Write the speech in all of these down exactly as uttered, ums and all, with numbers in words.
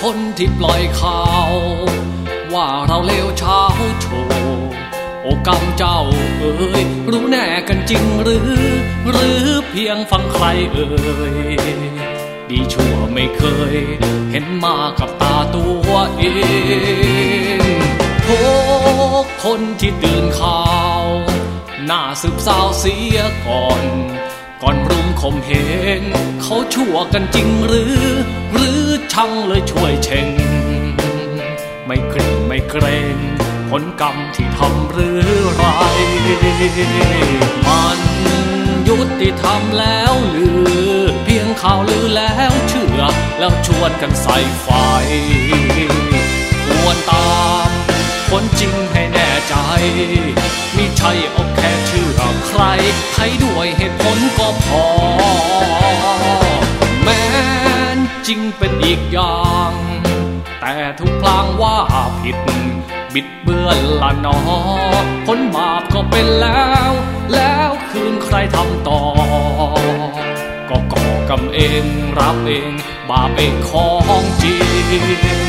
คนที่ปล่อยข่าวว่าเราเลวเช้าโชว์โอกรรมเจ้าเอ๋ยรู้แน่กันจริงหรือหรือเพียงฟังใครเอ่ยดีชั่วไม่เคยเห็นมากับตาตัวเองทุกคนที่ตื่นข่าวน่าสืบสาวเสียก่อนก่อนรุมข่มเหงเขาชั่วกันจริงหรือหรือช่างเลยช่วยเช่งไม่เกรงไม่เกรงผลกรรมที่ทำหรือไรมันยุติธรรมแล้วหรือเพียงข่าวลือแล้วเชื่อแล้วชวนกันใส่ไฟควรตามคนจริงให้แน่ใจมิใช่เอาแค่เชื่อใครใครด้วยเหตุผลก็พอแม้นจริงเป็นอีกอย่างแต่ทุกพลางว่าผิดบิดเบือนละนอผลบาปก็เป็นแล้วแล้วคืนใครทำต่อก็ก่อกรรมเองรับเองบาปเองของจริง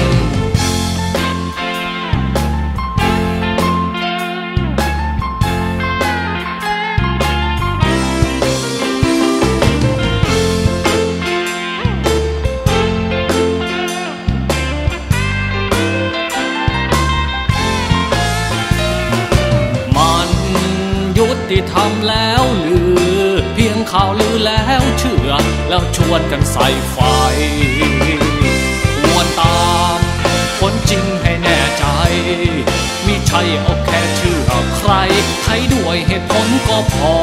ยุติธรรมแล้วหรือเพียงข่าวลือแล้วเชื่อแล้วชวนกันใส่ไฟควรตามคนจริงให้แน่ใจมิใช่เอาแค่เชื่อใครใครด้วยเหตุผลก็พอ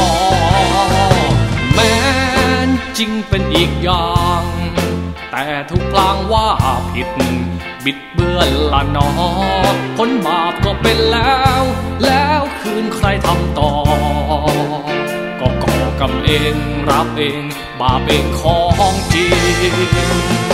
แม้นจริงเป็นอีกอย่างแต่ทุกพลางว่าผิดบิดเบือนละนอผลบาปก็เป็นแล้วแล้วคืนใครทำต่อก็ก่อกรรมเองรับเองบาปเองของจริง